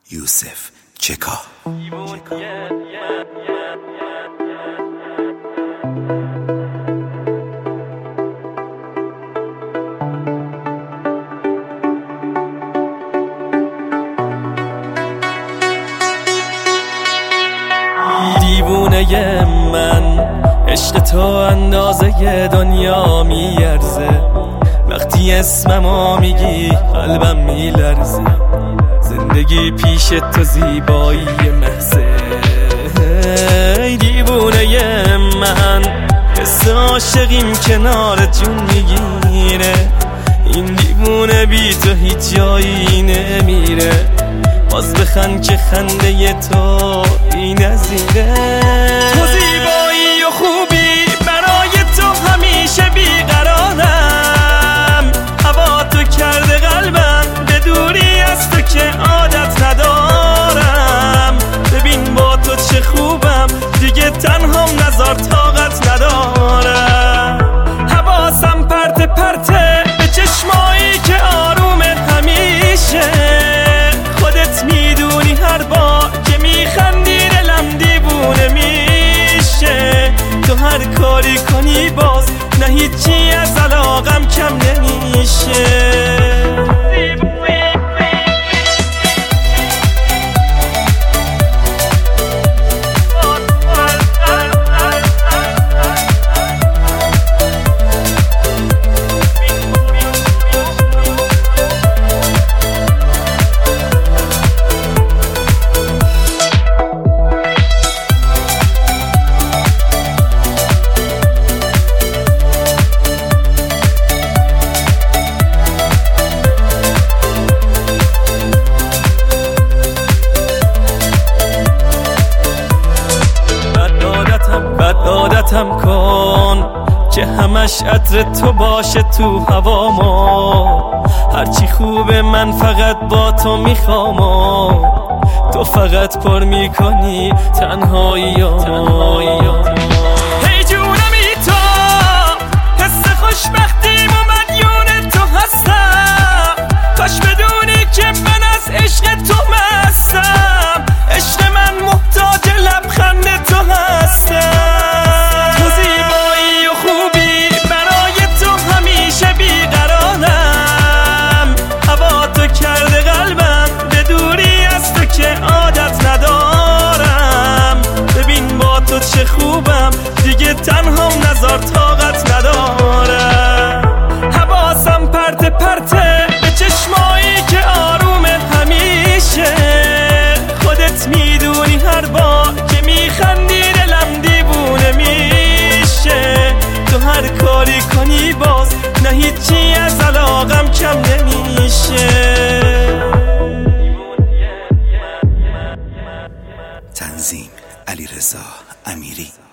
یوسف چکا. دیوونه من عشق تو اندازه دنیا میارزه، وقتی اسممو میگی قلبم میلرزه، زندگی پیش تو زیبایی محضه. دیوونه من حس عاشقیم کنار جون میگیره، این دیوونه بی تو هیچ جایی نمیره، باز بخند که خنده تو بی نظیره. تو زیبایی و خوبی برای تو همیشه بیقرارم، هوا تو کرده قلبم به دوری از تو که عادت ندارم. ببین با تو چه خوبم دیگه تنهام نذار طاقت ندارم. حواسم پرت پرته به چشمایی که آرومه همیشه، خودت میدونی هر بار که میخندی دلم دیوونه میشه. تو هر کاری کنی باز نه هیچی از علاقم کم نمیشه. عادتم کن که همش عطر تو باشه تو هوامو، هرچی خوبه من فقط با تو میخوام، تو فقط پر میکنی تنهاییامو. هی جونمی تو حس خوشبختیم و مدیون تو هستم، کاش بدونی که من از عشق تو مستم، عشق من محتاج لبخند تو هستم. چه خوبم دیگه تنهام نذار طاقت ندارم. حواسم پرت پرته به چشمایی که آرومه همیشه، خودت میدونی هر بار که میخندی دلم دیوونه میشه. تو هر کاری کنی باز نه هیچی از علاقم کم نمیشه. تنظیم علیرضا امیری.